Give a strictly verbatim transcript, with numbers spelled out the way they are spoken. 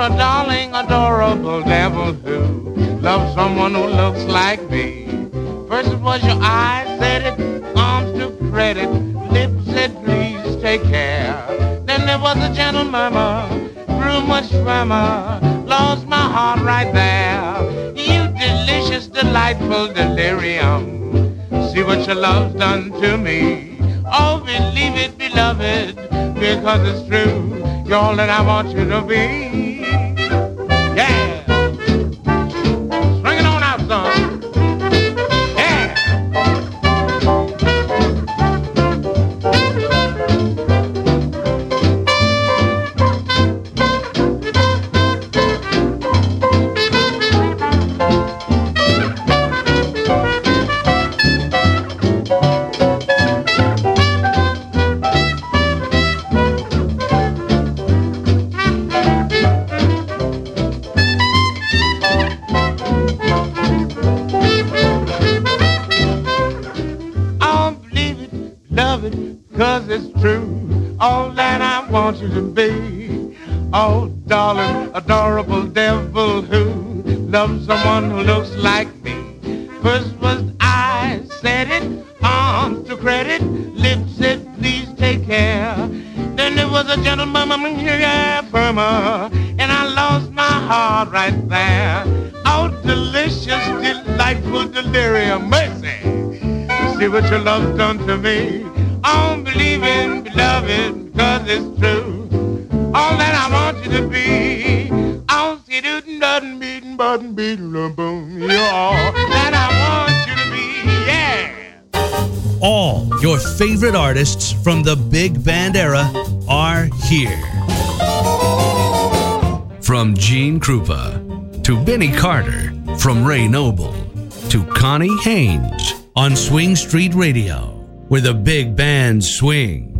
a darling, adorable devil who loves someone who looks like me. First it was your eyes said it, arms took credit, lips said please take care. Then there was a gentle murmur, grew much firmer, lost my heart right there. You delicious, delightful delirium, see what your love's done to me. Oh, believe it, beloved, because it's true. You're all that I want you to be. Yeah. Swing it on out, son. Yeah. Cause it's true, all that I want you to be. Oh, darling, adorable devil who loves someone who looks like me. First was eyes said it, arms to credit, lips said please take care. Then there was a gentleman, yeah, firmer, and I lost my heart right there. Oh, delicious, delightful delirium, mercy. See what your love's done to me. Oh, believe it, beloved, cause it's true. All that I want you to be. Oh, see, dootin', duttin', beatin', button, beatin', boom. You're all that I want you to be, yeah. All your favorite artists from the big band era are here. From Gene Krupa to Benny Carter, from Ray Noble to Connie Haynes on Swing Street Radio, where the big band swing.